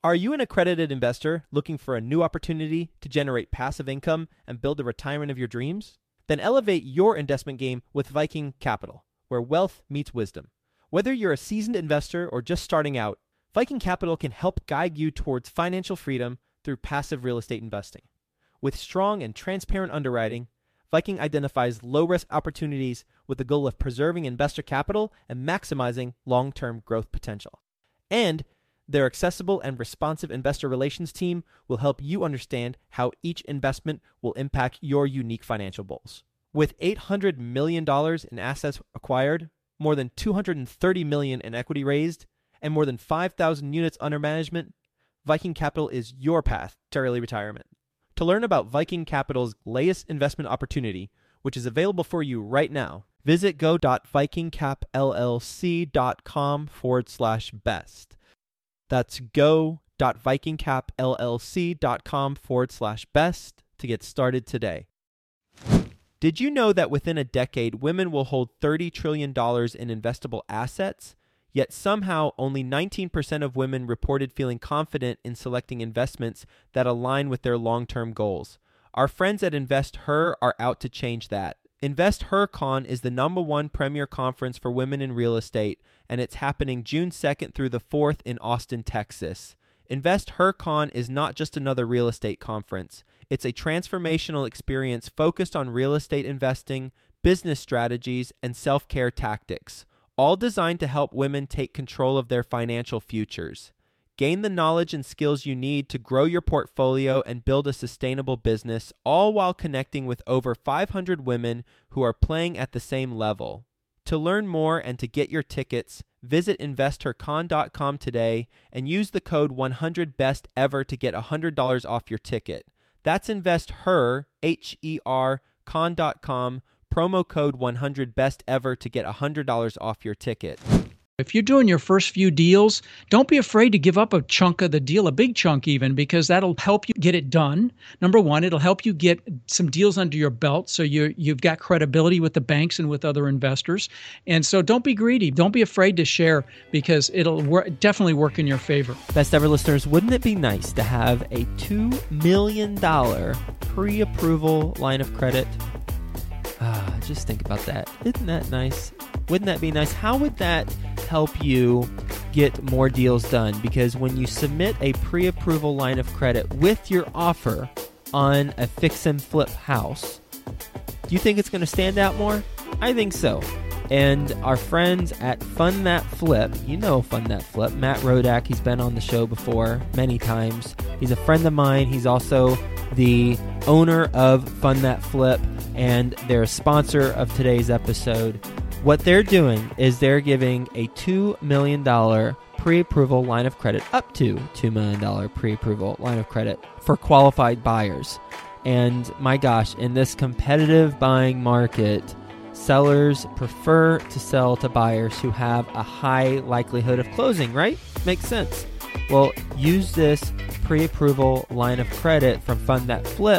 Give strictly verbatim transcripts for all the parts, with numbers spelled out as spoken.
Are you an accredited investor looking for a new opportunity to generate passive income and build the retirement of your dreams? Then elevate your investment game with Viking Capital, where wealth meets wisdom. Whether you're a seasoned investor or just starting out, Viking Capital can help guide you towards financial freedom through passive real estate investing. With strong and transparent underwriting, Viking identifies low-risk opportunities with the goal of preserving investor capital and maximizing long-term growth potential. And their accessible and responsive investor relations team will help you understand how each investment will impact your unique financial goals. With eight hundred million dollars in assets acquired, more than two hundred thirty million dollars in equity raised, and more than five thousand units under management, Viking Capital is your path to early retirement. To learn about Viking Capital's latest investment opportunity, which is available for you right now, visit go.vikingcapllc.com forward slash best. That's go.vikingcapllc.com forward slash best to get started today. Did you know that within a decade, women will hold thirty trillion dollars in investable assets? Yet somehow only nineteen percent of women reported feeling confident in selecting investments that align with their long-term goals. Our friends at InvestHer are out to change that. InvestHerCon is the number one premier conference for women in real estate, and it's happening June second through the fourth in Austin, Texas. InvestHerCon is not just another real estate conference. It's a transformational experience focused on real estate investing, business strategies, and self-care tactics, all designed to help women take control of their financial futures. Gain the knowledge and skills you need to grow your portfolio and build a sustainable business, all while connecting with over five hundred women who are playing at the same level. To learn more and to get your tickets, visit investor con dot com today and use the code one hundred best ever to get one hundred dollars off your ticket. That's InvestHer, H E R, con dot com, promo code one hundred best ever to get one hundred dollars off your ticket. If you're doing your first few deals, don't be afraid to give up a chunk of the deal, a big chunk even, because that'll help you get it done. Number one, it'll help you get some deals under your belt so you, you've got credibility with the banks and with other investors. And so don't be greedy. Don't be afraid to share because it'll wor- definitely work in your favor. Best ever listeners, wouldn't it be nice to have a two million dollars pre-approval line of credit? Ah, just think about that. Isn't that nice? Wouldn't that be nice? How would that help you get more deals done? Because when you submit a pre-approval line of credit with your offer on a fix and flip house, do you think it's going to stand out more? I think so. And our friends at Fund That Flip, you know Fund That Flip, Matt Rodak, he's been on the show before many times. He's a friend of mine. He's also the owner of Fund That Flip, and they're a sponsor of today's episode. What they're doing is they're giving a two million dollars pre-approval line of credit, up to two million dollars pre-approval line of credit for qualified buyers. And my gosh, in this competitive buying market, sellers prefer to sell to buyers who have a high likelihood of closing, right? Makes sense. Well, use this pre-approval line of credit from Fund That Flip,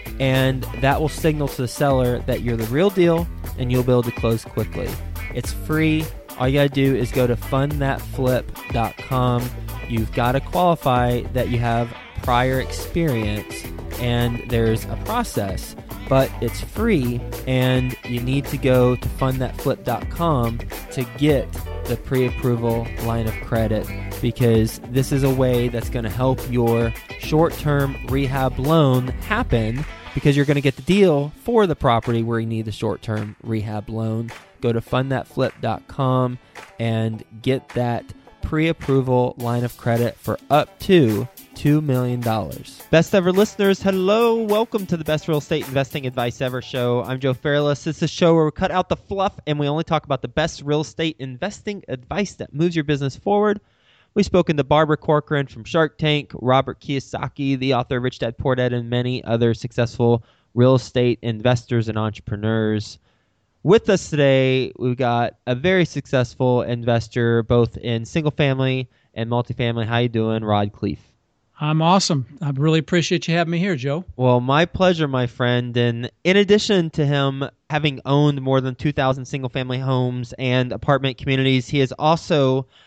and that will signal to the seller that you're the real deal and you'll be able to close quickly. It's free. All you got to do is go to fund that flip dot com. You've got to qualify that you have prior experience, and there's a process, but it's free, and you need to go to fund that flip dot com to get the pre-approval line of credit, because this is a way that's going to help your short-term rehab loan happen, because you're going to get the deal for the property where you need the short-term rehab loan. Go to fund that flip dot com and get that pre-approval line of credit for up to two million dollars. Best ever listeners, hello. Welcome to the Best Real Estate Investing Advice Ever show. I'm Joe Fairless. This is a show where we cut out the fluff and we only talk about the best real estate investing advice that moves your business forward. We've spoken to Barbara Corcoran from Shark Tank, Robert Kiyosaki, the author of Rich Dad Poor Dad, and many other successful real estate investors and entrepreneurs. With us today, we've got a very successful investor, both in single family and multifamily. How you doing, Rod Khleif? I'm awesome. I really appreciate you having me here, Joe. Well, my pleasure, my friend. And in addition to him having owned more than two thousand single family homes and apartment communities, he is also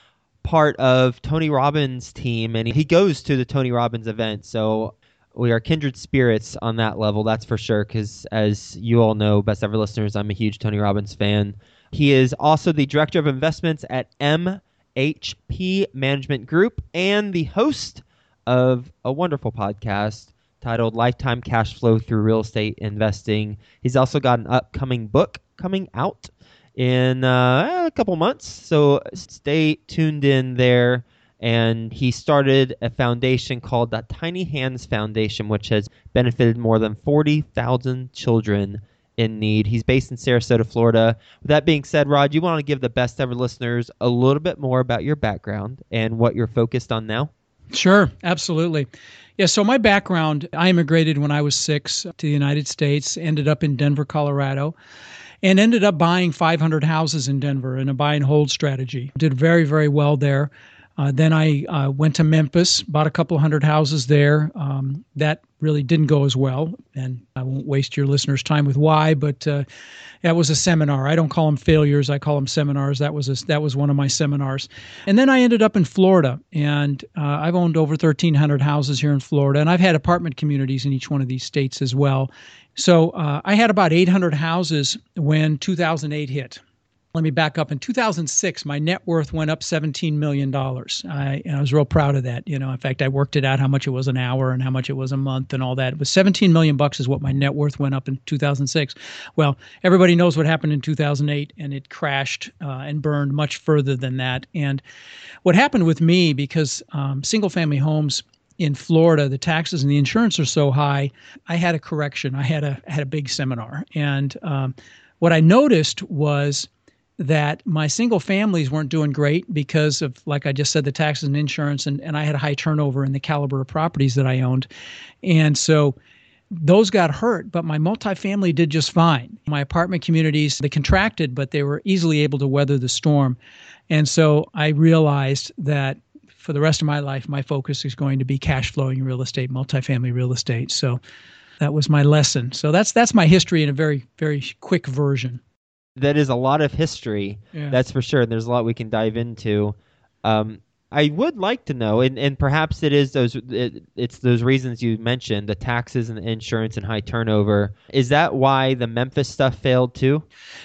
part of Tony Robbins' team, and he goes to the Tony Robbins event. So we are kindred spirits on that level, that's for sure, because as you all know, best ever listeners, I'm a huge Tony Robbins fan. He is also the director of investments at M H P Management Group and the host of a wonderful podcast titled Lifetime Cash Flow Through Real Estate Investing. He's also got an upcoming book coming out in uh, a couple months, so stay tuned in there. And he started a foundation called the Tiny Hands Foundation, which has benefited more than forty thousand children in need. He's based in Sarasota, Florida. With that being said, Rod, you want to give the best ever listeners a little bit more about your background and what you're focused on now? Sure, absolutely. Yeah, so my background, I immigrated when I was six to the United States, ended up in Denver, Colorado, and ended up buying five hundred houses in Denver in a buy and hold strategy. Did very, very well there. Uh, then I uh, went to Memphis, bought a couple hundred houses there. Um, that really didn't go as well, and I won't waste your listeners' time with why, but uh, that was a seminar. I don't call them failures. I call them seminars. That was a, that was one of my seminars. And then I ended up in Florida, and uh, I've owned over thirteen hundred houses here in Florida, and I've had apartment communities in each one of these states as well. So uh, I had about eight hundred houses when two thousand eight hit. Let me back up. In two thousand six, my net worth went up seventeen million dollars. I, and I was real proud of that. You know, in fact, I worked it out how much it was an hour and how much it was a month and all that. It was seventeen million bucks is what my net worth went up in two thousand six. Well, everybody knows what happened in two thousand eight, and it crashed uh, and burned much further than that. And what happened with me, because um, single-family homes in Florida, the taxes and the insurance are so high, I had a correction. I had a had a big seminar, and um, what I noticed was that my single families weren't doing great because of, like I just said, the taxes and insurance, and, and I had a high turnover in the caliber of properties that I owned. And so those got hurt, but my multifamily did just fine. My apartment communities, they contracted, but they were easily able to weather the storm. And so I realized that for the rest of my life, my focus is going to be cash flowing real estate, multifamily real estate. So that was my lesson. So that's that's my history in a very, very quick version. That is a lot of history, yeah. That's for sure. And there's a lot we can dive into. Um, I would like to know, and, and perhaps it is those it, it's those reasons you mentioned, the taxes and the insurance and high turnover. Is that why the Memphis stuff failed too?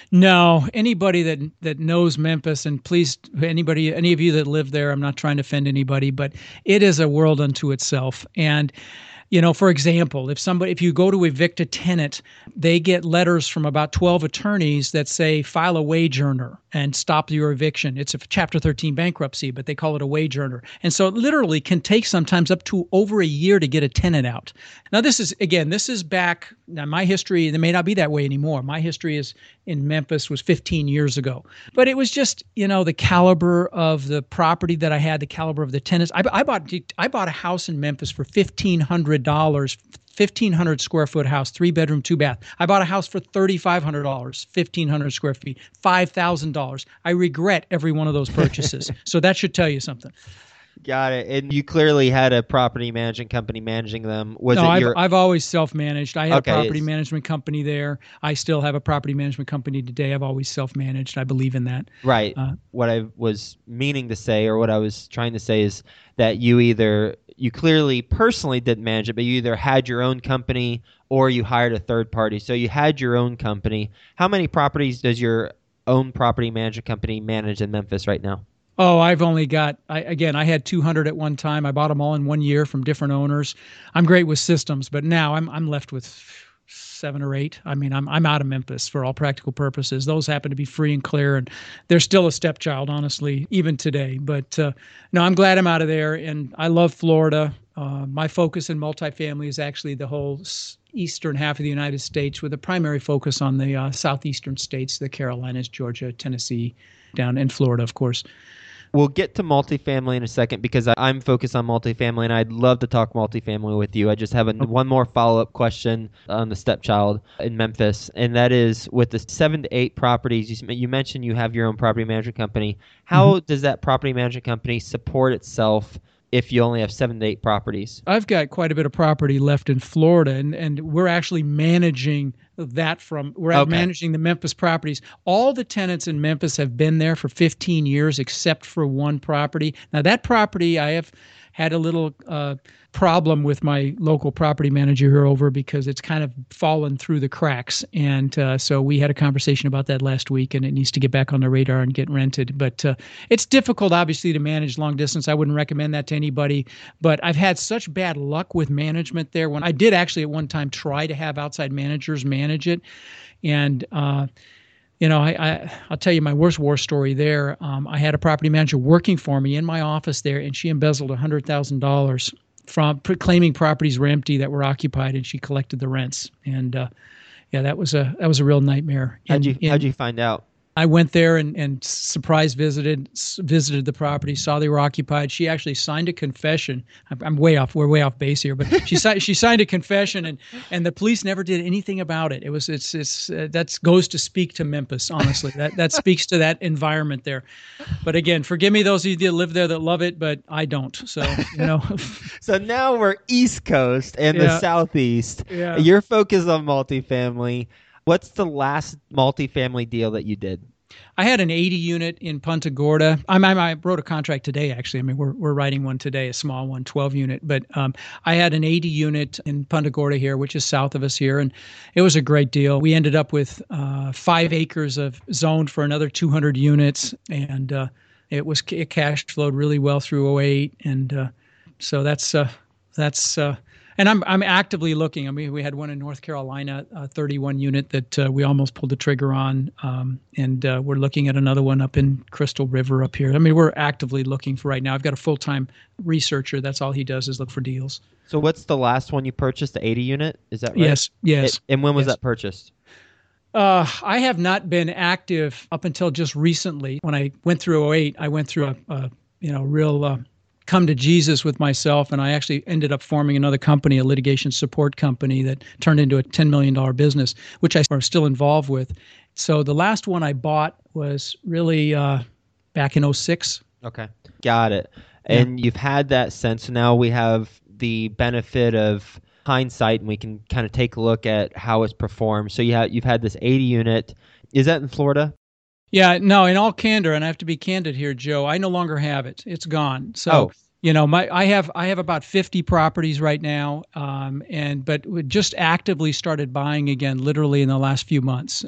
No. Anybody that that knows Memphis, and please, anybody, any of you that live there, I'm not trying to offend anybody, but it is a world unto itself. And you know, for example, if somebody, if you go to evict a tenant, they get letters from about twelve attorneys that say file a wage earner and stop your eviction. It's a Chapter thirteen bankruptcy, but they call it a wage earner. And so it literally can take sometimes up to over a year to get a tenant out. Now, this is, again, this is back, now my history, it may not be that way anymore. My history is in Memphis was fifteen years ago. But it was just, you know, the caliber of the property that I had, the caliber of the tenants. I, I bought I bought a house in Memphis for fifteen hundred dollars, fifteen hundred square foot house, three bedroom, two bath. I bought a house for thirty-five hundred dollars, fifteen hundred square feet, five thousand dollars. I regret every one of those purchases. So that should tell you something. Got it. And you clearly had a property management company managing them. Was no, it I've, your... I've always self-managed. I had okay, a property it's... management company there. I still have a property management company today. I've always self-managed. I believe in that. Right. Uh, what I was meaning to say, or what I was trying to say, is that you either, you clearly personally didn't manage it, but you either had your own company or you hired a third party. So you had your own company. How many properties does your own property management company manage in Memphis right now? Oh, I've only got, I, again, I had two hundred at one time. I bought them all in one year from different owners. I'm great with systems, but now I'm I'm left with seven or eight. I mean, I'm I'm out of Memphis for all practical purposes. Those happen to be free and clear, and they're still a stepchild, honestly, even today. But uh, no, I'm glad I'm out of there, and I love Florida. Uh, my focus in multifamily is actually the whole eastern half of the United States, with a primary focus on the uh, southeastern states, the Carolinas, Georgia, Tennessee, down in Florida, of course. We'll get to multifamily in a second because I'm focused on multifamily, and I'd love to talk multifamily with you. I just have a, one more follow-up question on the stepchild in Memphis, and that is with the seven to eight properties. You, you mentioned you have your own property management company. How mm-hmm. does that property management company support itself if you only have seven to eight properties? I've got quite a bit of property left in Florida, and, and we're actually managing that from, we're Okay. managing the Memphis properties. All the tenants in Memphis have been there for fifteen years, except for one property. Now, that property, I have had a little uh, problem with my local property manager here over because it's kind of fallen through the cracks. And uh, so we had a conversation about that last week, and it needs to get back on the radar and get rented. But uh, it's difficult, obviously, to manage long distance. I wouldn't recommend that to anybody. But I've had such bad luck with management there. When I did actually at one time try to have outside managers manage it. And uh, You know, I, I, I'll tell you my worst war story there. Um, I had a property manager working for me in my office there, and she embezzled one hundred thousand dollars from claiming properties were empty that were occupied, and she collected the rents. And uh, yeah, that was a that was a real nightmare. How'd And- you and How'd you find out? I went there and, and surprise visited visited the property, saw they were occupied. She actually signed a confession. I'm, I'm way off. We're way off base here, but she signed she signed a confession, and, and the police never did anything about it. It was it's it's uh, that goes to speak to Memphis. Honestly, that that speaks to that environment there. But again, forgive me those of you that live there that love it, but I don't. So you know, So now we're East Coast and Yeah. the Southeast. Yeah. You're focused on multifamily. What's the last multifamily deal that you did? I had an eighty unit in Punta Gorda. I, I, I wrote a contract today, actually. I mean, we're we're writing one today, a small one, twelve unit. But um, I had an eighty unit in Punta Gorda here, which is south of us here, and it was a great deal. We ended up with uh, five acres of zoned for another two hundred units, and uh, it was it cash flowed really well through oh eight, and uh, so that's uh, that's. Uh, And I'm I'm actively looking. I mean, we had one in North Carolina, a thirty-one unit that uh, we almost pulled the trigger on, um, and uh, we're looking at another one up in Crystal River up here. I mean, we're actively looking for right now. I've got a full-time researcher. That's all he does is look for deals. So what's the last one you purchased? The eighty unit? Is that right? Yes, yes. It- and when was yes. that purchased? Uh, I have not been active up until just recently. When I went through oh eight, I went through a, a you know real. Uh, come to Jesus with myself, and I actually ended up forming another company, a litigation support company that turned into a ten million dollars business, which I am still involved with. So the last one I bought was really uh, back in oh six. Okay. Got it. And you've had that since. So now we have the benefit of hindsight, and we can kind of take a look at how it's performed. So you have, you've had this eighty unit. Is that in Florida? Yeah, no, in all candor, and I have to be candid here, Joe, I no longer have it. It's gone. So, Oh. you know, my I have I have about fifty properties right now, um, and but we just actively started buying again, literally in the last few months.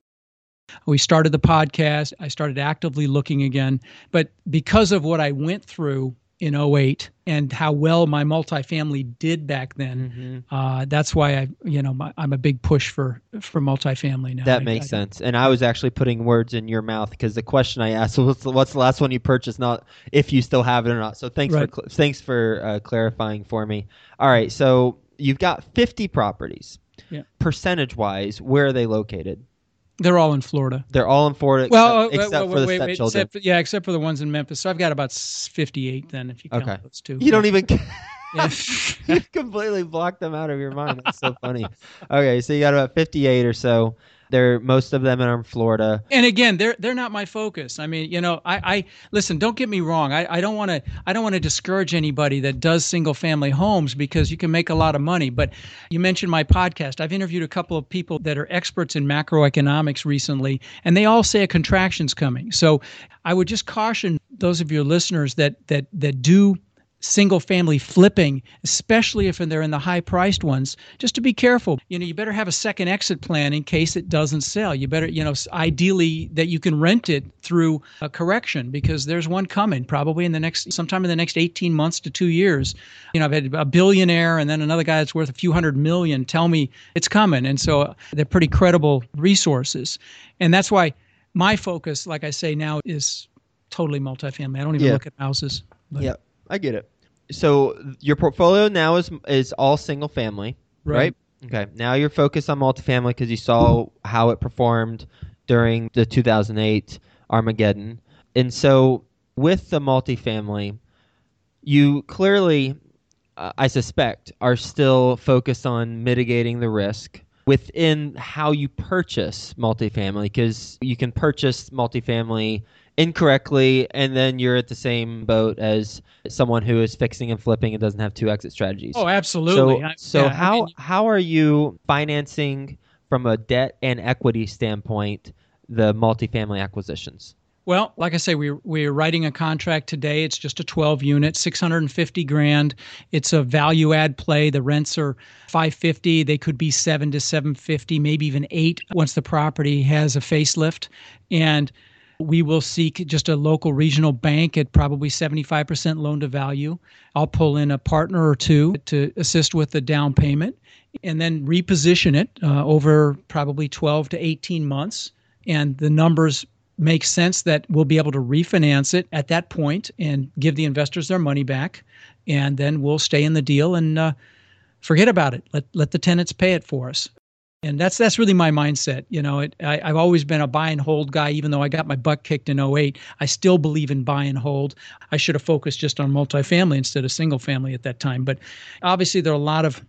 We started the podcast. I started actively looking again, but because of what I went through in oh eight and how well my multifamily did back then, Mm-hmm. uh, that's why I, you know, my, I'm a big push for for multifamily now. That I- makes I- sense. And I was actually putting words in your mouth because the question I asked was, what's the, what's the last one you purchased, not if you still have it or not. So thanks Right. for cl- thanks for uh, clarifying for me. All right, so you've got fifty properties. Yeah. Percentage-wise, where are they located? They're all in Florida. They're all in Florida except, Well, uh, except wait, for the wait, wait, stepchildren. except, yeah, except for the ones in Memphis. So I've got about s- fifty-eight then, if you count Okay. those two. You don't even Yeah. you completely blocked them out of your mind. That's so funny. Okay, so you got about fifty-eight or so. They're most of them are in Florida. And again, they're they're not my focus. I mean, you know, I, I listen. Don't get me wrong. I, I don't want to I don't want to discourage anybody that does single family homes because you can make a lot of money. But you mentioned my podcast. I've interviewed a couple of people that are experts in macroeconomics recently, and they all say a contraction's coming. So I would just caution those of your listeners that that that do single family flipping, especially if they're in the high priced ones, just to be careful. You know, you better have a second exit plan in case it doesn't sell. You better, you know, ideally that you can rent it through a correction because there's one coming probably in the next, sometime in the next eighteen months to two years. You know, I've had a billionaire and then another guy that's worth a few hundred million tell me it's coming. And so they're pretty credible resources. And that's why my focus, like I say now, is totally multifamily. I don't even Yeah. look at houses. But, Yeah, I get it. So your portfolio now is is all single family, right? Right. Okay. Now you're focused on multifamily because you saw how it performed during the two thousand eight Armageddon. And so with the multifamily, you clearly, uh, I suspect, are still focused on mitigating the risk within how you purchase multifamily because you can purchase multifamily incorrectly, and then you're at the same boat as someone who is fixing and flipping and doesn't have two exit strategies. Oh, absolutely. So, I, so yeah, I how mean, how are you financing from a debt and equity standpoint the multifamily acquisitions? well, like I say, we we're writing a contract today. It's just a twelve unit, six hundred fifty grand. It's a value add play. The rents are five fifty. They could be seven to seven fifty, maybe even eight once the property has a facelift. And we will seek just a local regional bank at probably seventy-five percent loan to value. I'll pull in a partner or two to assist with the down payment and then reposition it uh, over probably twelve to eighteen months. And the numbers make sense that we'll be able to refinance it at that point and give the investors their money back. And then we'll stay in the deal and uh, forget about it. Let let the tenants pay it for us. And that's that's really my mindset. You know, it, I, I've always been a buy and hold guy, even though I got my butt kicked in oh eight. I still believe in buy and hold. I should have focused just on multifamily instead of single family at that time. But obviously, there are a lot of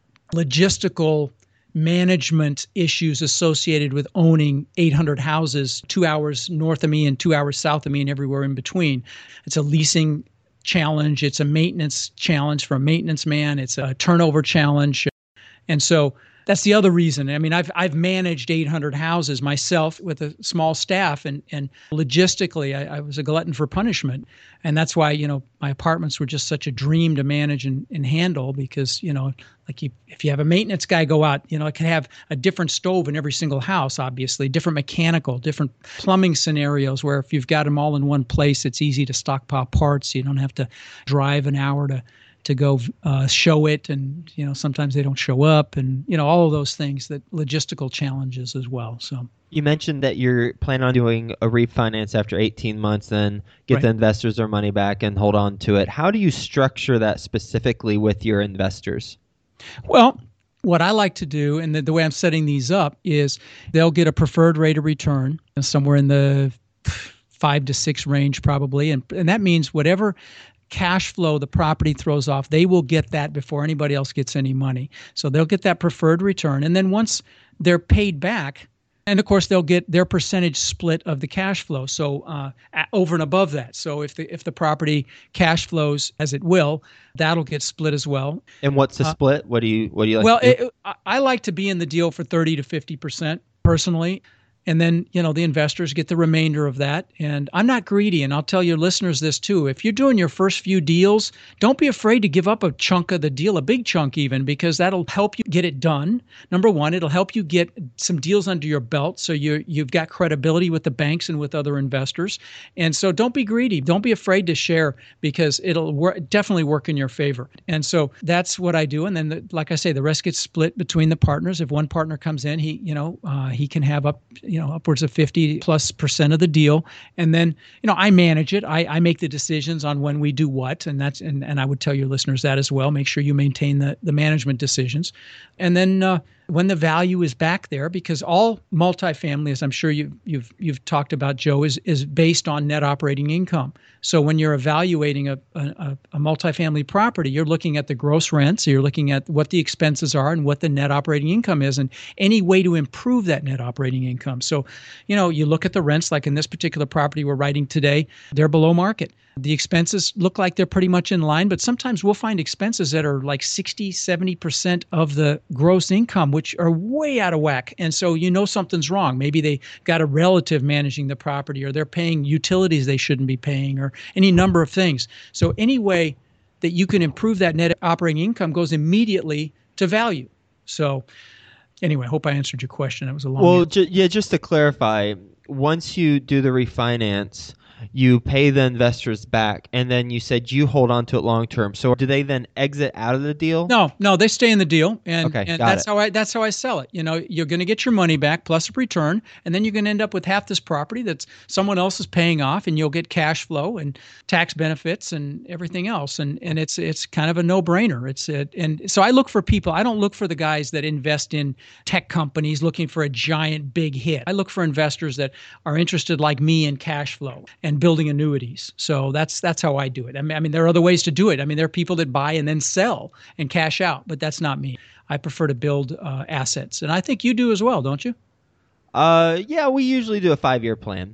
logistical management issues associated with owning eight hundred houses, two hours north of me and two hours south of me and everywhere in between. It's a leasing challenge. It's a maintenance challenge for a maintenance man. It's a turnover challenge. And so that's the other reason. I mean, I've I've managed eight hundred houses myself with a small staff, and and logistically, I, I was a glutton for punishment, and that's why you know my apartments were just such a dream to manage and, and handle because you know like you, if you have a maintenance guy go out, you know it can have a different stove in every single house, obviously, different mechanical, different plumbing scenarios. Where if you've got them all in one place, it's easy to stockpile parts. You don't have to drive an hour to. to go uh, show it, and you know sometimes they don't show up, and you know all of those things, that logistical challenges as well. So you mentioned that you're planning on doing a refinance after eighteen months, then get right. the investors their money back and hold on to it. How do you structure that specifically with your investors? Well, what I like to do, and the, the way I'm setting these up, is they'll get a preferred rate of return somewhere in the five to six range probably, and and that means whatever cash flow the property throws off, they will get that before anybody else gets any money. So they'll get that preferred return. And then once they're paid back, and of course they'll get their percentage split of the cash flow. So uh, over and above that. So if the if the property cash flows as it will, that'll get split as well. And what's the uh, split? What do you what do you like well, to do? It, I like to be in the deal for thirty to fifty percent personally. And then, you know, the investors get the remainder of that. And I'm not greedy. And I'll tell your listeners this too. If you're doing your first few deals, don't be afraid to give up a chunk of the deal, a big chunk even, because that'll help you get it done. Number one, it'll help you get some deals under your belt. So you, you've got credibility with the banks and with other investors. And so don't be greedy. Don't be afraid to share because it'll wor- definitely work in your favor. And so that's what I do. And then, the, like I say, the rest gets split between the partners. If one partner comes in, he, you know, uh, he can have up, you know, upwards of fifty plus percent of the deal. And then, you know, I manage it. I, I make the decisions on when we do what. And that's, and, and I would tell your listeners that as well. Make sure you maintain the, the management decisions. And then, uh, when the value is back there, because all multifamily, as I'm sure you've you've you've talked about, Joe, is is based on net operating income. So when you're evaluating a, a, a multifamily property, you're looking at the gross rents, you're looking at what the expenses are and what the net operating income is, and any way to improve that net operating income. So, you know, you look at the rents, like in this particular property we're writing today, they're below market. The expenses look like they're pretty much in line, but sometimes we'll find expenses that are like sixty, seventy percent of the gross income, which are way out of whack. And so you know something's wrong. Maybe they got a relative managing the property, or they're paying utilities they shouldn't be paying, or any number of things. So any way that you can improve that net operating income goes immediately to value. So anyway, I hope I answered your question. That was a long Well, answer. ju- yeah, just to clarify, once you do the refinance, you pay the investors back, and then you said you hold on to it long term. So do they then exit out of the deal? No, no, they stay in the deal, and, Okay, and got that's it. how I that's how I sell it. You know, you're going to get your money back plus a return, and then you're going to end up with half this property that's someone else is paying off, and you'll get cash flow and tax benefits and everything else, and and it's it's kind of a no-brainer. It's a, and so I look for people. I don't look for the guys that invest in tech companies looking for a giant big hit. I look for investors that are interested, like me, in cash flow and building annuities. So that's that's how I do it. I mean, I mean, there are other ways to do it. I mean, there are people that buy and then sell and cash out, but that's not me. I prefer to build uh, assets, and I think you do as well, don't you? Uh, yeah, we usually do a five-year plan.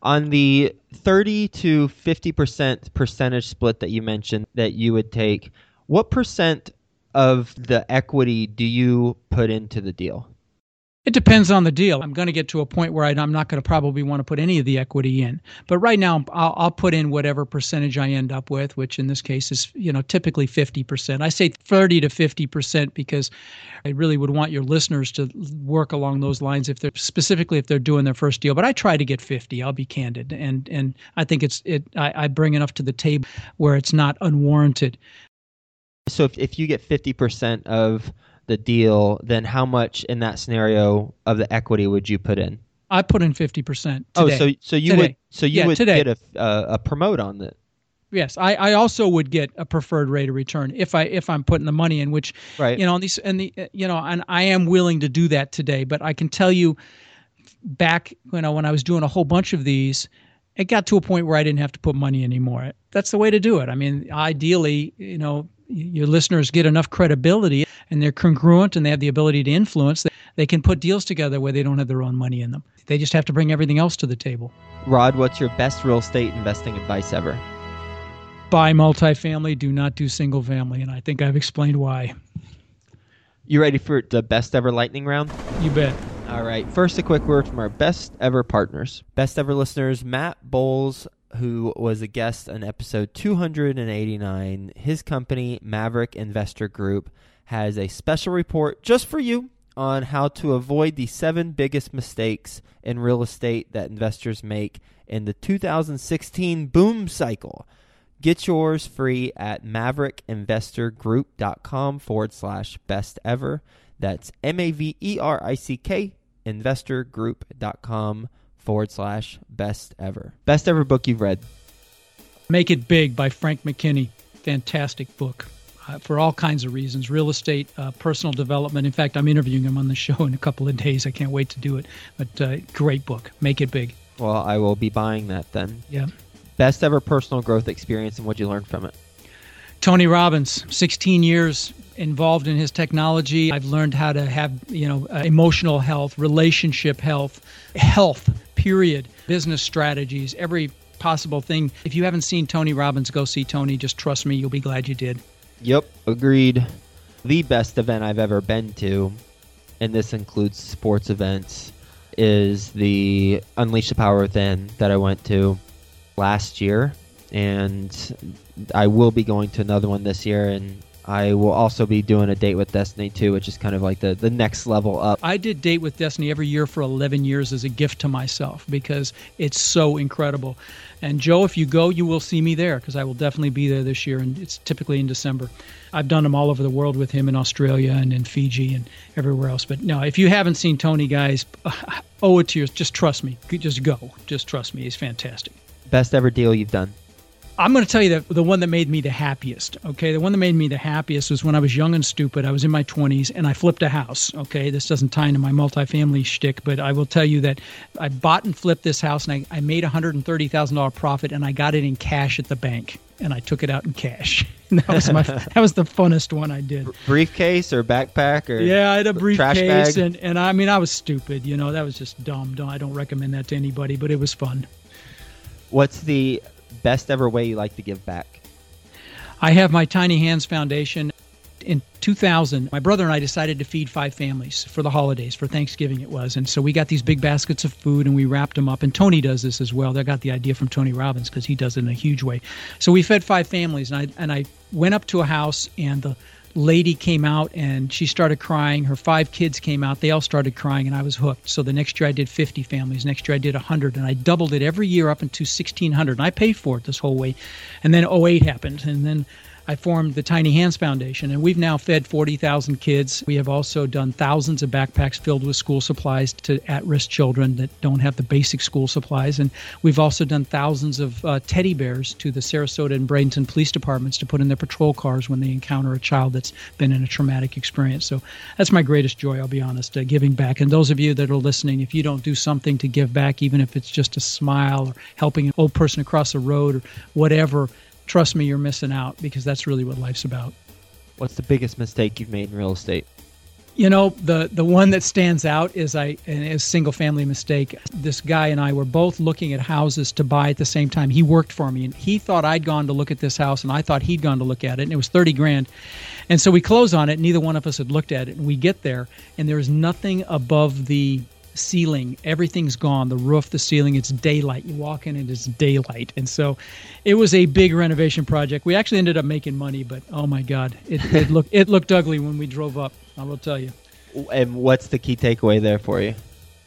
On the thirty to fifty percent percentage split that you mentioned that you would take, what percent of the equity do you put into the deal? It depends on the deal. I'm going to get to a point where I'm not going to probably want to put any of the equity in. But right now, I'll, I'll put in whatever percentage I end up with, which in this case is, you know, typically fifty percent. I say thirty to fifty percent because I really would want your listeners to work along those lines if they're specifically if they're doing their first deal. But I try to get fifty. I'll be candid, and and I think it's it. I, I bring enough to the table where it's not unwarranted. So if if you get fifty percent of the deal, then how much in that scenario of the equity would you put in? I put in fifty percent Oh, today. so so you today. would so you yeah, would today. get a, a a promote on that. Yes, I, I also would get a preferred rate of return if I if I'm putting the money in, which right. you know, and these and the you know, and I am willing to do that today. But I can tell you, back you know when I was doing a whole bunch of these, it got to a point where I didn't have to put money anymore. That's the way to do it. I mean, ideally, you know, your listeners get enough credibility and they're congruent and they have the ability to influence. They can put deals together where they don't have their own money in them. They just have to bring everything else to the table. Rod, what's your best real estate investing advice ever? Buy multifamily, do not do single family, and I think I've explained why. You ready for the best ever lightning round? You bet. All right. First, a quick word from our best ever partners. Best ever listeners, Matt Bowles, who was a guest on episode two hundred eighty-nine. His company, Maverick Investor Group, has a special report just for you on how to avoid the seven biggest mistakes in real estate that investors make in the two thousand sixteen boom cycle. Get yours free at maverickinvestorgroup.com forward slash best ever. That's M-A-V-E-R-I-C-K investorgroup.com forward slash best ever. Best ever book you've read? Make It Big by Frank McKinney. Fantastic book uh, for all kinds of reasons. Real estate, uh, personal development. In fact, I'm interviewing him on the show in a couple of days. I can't wait to do it. But uh, great book. Make It Big. Well, I will be buying that then. Yeah. Best ever personal growth experience and what you learned from it? Tony Robbins, sixteen years involved in his technology. I've learned how to have, you know, uh, emotional health, relationship health, health, period, business strategies, every possible thing. If you haven't seen Tony Robbins, go see Tony. Just trust me, you'll be glad you did. Yep, agreed. The best event I've ever been to, and this includes sports events, is the Unleash the Power Within that I went to last year, and I will be going to another one this year, and I will also be doing a Date with Destiny too, which is kind of like the, the next level up. I did Date with Destiny every year for eleven years as a gift to myself because it's so incredible. And Joe, if you go, you will see me there because I will definitely be there this year, and it's typically in December. I've done them all over the world with him in Australia and in Fiji and everywhere else. But no, if you haven't seen Tony, guys, owe it to you. Just trust me. Just go. Just trust me. He's fantastic. Best ever deal you've done? I'm going to tell you that the one that made me the happiest, okay? The one that made me the happiest was when I was young and stupid. I was in my twenties, and I flipped a house, okay? This doesn't tie into my multifamily shtick, but I will tell you that I bought and flipped this house, and I, I made a one hundred thirty thousand dollars profit, and I got it in cash at the bank, and I took it out in cash. that was my that was the funnest one I did. Briefcase or backpack or yeah, I had a briefcase, trash bag? and and I mean I was stupid, you know. That was just dumb. Don't, I don't recommend that to anybody, but it was fun. What's the best ever way you like to give back? I have my Tiny Hands Foundation. In two thousand, my brother and I decided to feed five families for the holidays, for Thanksgiving it was. And so we got these big baskets of food and we wrapped them up. And Tony does this as well. They got the idea from Tony Robbins because he does it in a huge way. So we fed five families, and I and I went up to a house, and the lady came out and she started crying. Her five kids came out. They all started crying, and I was hooked. So the next year I did fifty families. Next year I did one hundred, and I doubled it every year up into sixteen hundred. And I paid for it this whole way. And then oh eight happened, and then I formed the Tiny Hands Foundation, and we've now fed forty thousand kids. We have also done thousands of backpacks filled with school supplies to at-risk children that don't have the basic school supplies. And we've also done thousands of uh, teddy bears to the Sarasota and Bradenton police departments to put in their patrol cars when they encounter a child that's been in a traumatic experience. So that's my greatest joy, I'll be honest, uh, giving back. And those of you that are listening, if you don't do something to give back, even if it's just a smile or helping an old person across the road or whatever, trust me, you're missing out, because that's really what life's about. What's the biggest mistake you've made in real estate? You know, the the one that stands out is I a single family mistake. This guy and I were both looking at houses to buy at the same time. He worked for me, and he thought I'd gone to look at this house, and I thought he'd gone to look at it, and it was thirty grand. And so we close on it. Neither one of us had looked at it, and we get there, and there's nothing above the ceiling. Everything's gone. The roof, the ceiling, it's daylight. You walk in and it's daylight. And so it was a big renovation project. We actually ended up making money, but oh my God, it, it looked it looked ugly when we drove up. I will tell you. And what's the key takeaway there for you?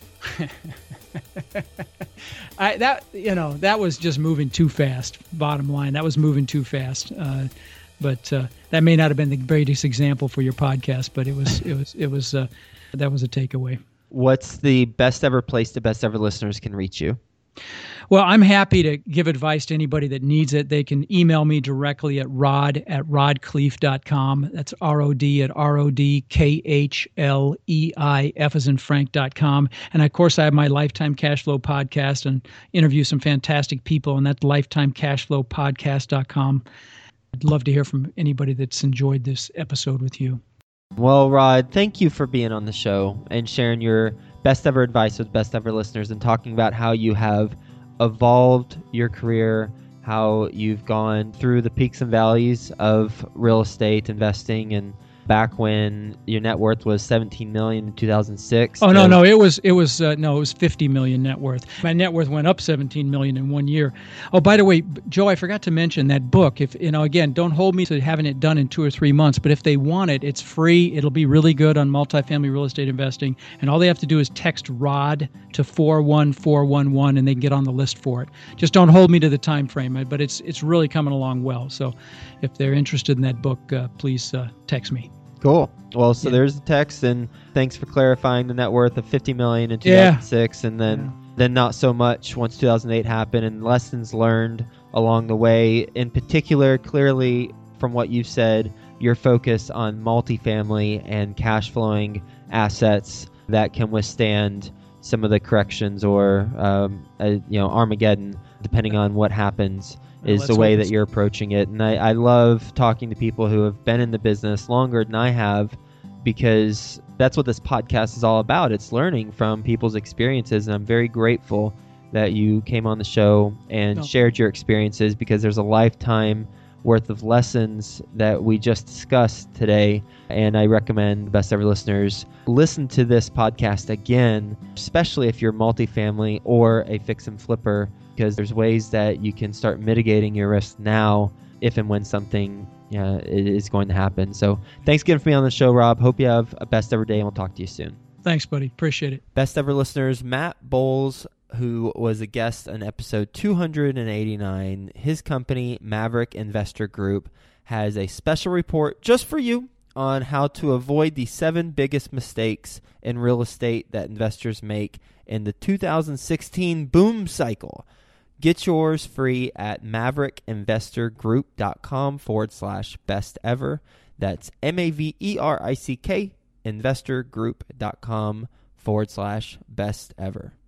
I that you know that was just moving too fast. Bottom line, that was moving too fast. Uh, but uh, that may not have been the greatest example for your podcast, but it was it was it was uh, that was a takeaway. What's the best ever place the best ever listeners can reach you? Well, I'm happy to give advice to anybody that needs it. They can email me directly at rod at rodcleef dot com. That's R O D at R O D K H L E I F as in Frank dot com. And of course, I have my Lifetime Cash Flow podcast and interview some fantastic people, and that's lifetime cash flow podcast dot com. I'd love to hear from anybody that's enjoyed this episode with you. Well, Rod, thank you for being on the show and sharing your best ever advice with best ever listeners and talking about how you have evolved your career, how you've gone through the peaks and valleys of real estate investing, and back when your net worth was seventeen million dollars in two thousand six. Oh, no, no, it was, it was, uh, no, it was fifty million net worth. My net worth went up seventeen million in one year. Oh, by the way, Joe, I forgot to mention that book. If, you know, again, don't hold me to having it done in two or three months, but if they want it, it's free. It'll be really good on multifamily real estate investing. And all they have to do is text ROD to four one four one one and they can get on the list for it. Just don't hold me to the time frame, but it's, it's really coming along well. So if they're interested in that book, uh, please uh, text me. Cool. Well, so Yeah. there's the text, and thanks for clarifying the net worth of fifty million dollars in two thousand six, Yeah. and then Yeah. then not so much once two thousand eight happened, and lessons learned along the way. In particular, clearly from what you've said, your focus on multifamily and cash flowing assets that can withstand some of the corrections or um, uh, you know Armageddon, depending on what happens. Well, Is let's the way hope that it's- you're approaching it. And I, I love talking to people who have been in the business longer than I have, because that's what this podcast is all about. It's learning from people's experiences. And I'm very grateful that you came on the show and No. shared your experiences, because there's a lifetime worth of lessons that we just discussed today. And I recommend best ever listeners listen to this podcast again, especially if you're multifamily or a fix and flipper, because there's ways that you can start mitigating your risk now if and when something uh, is going to happen. So thanks again for being on the show, Rob. Hope you have a best ever day, and we'll talk to you soon. Thanks, buddy. Appreciate it. Best ever listeners, Matt Bowles, who was a guest on episode two hundred eighty-nine, his company, Maverick Investor Group, has a special report just for you on how to avoid the seven biggest mistakes in real estate that investors make in the two thousand sixteen boom cycle. Get yours free at maverick-investor-group.com forward slash best ever. That's M-A-V-E-R-I-C-K investorgroup.com forward slash best ever.